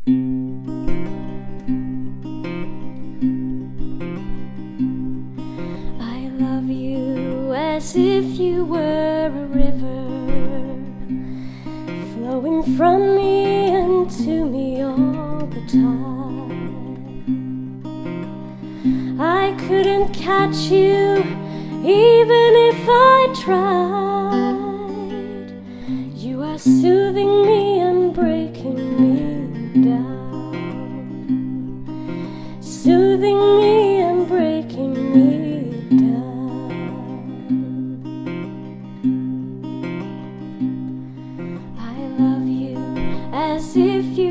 I love you as if you were a river, flowing from me and to me all the time. I couldn't catch you even if I tried. You are soothing me and breaking me down, soothing me and breaking me down. I love you as if you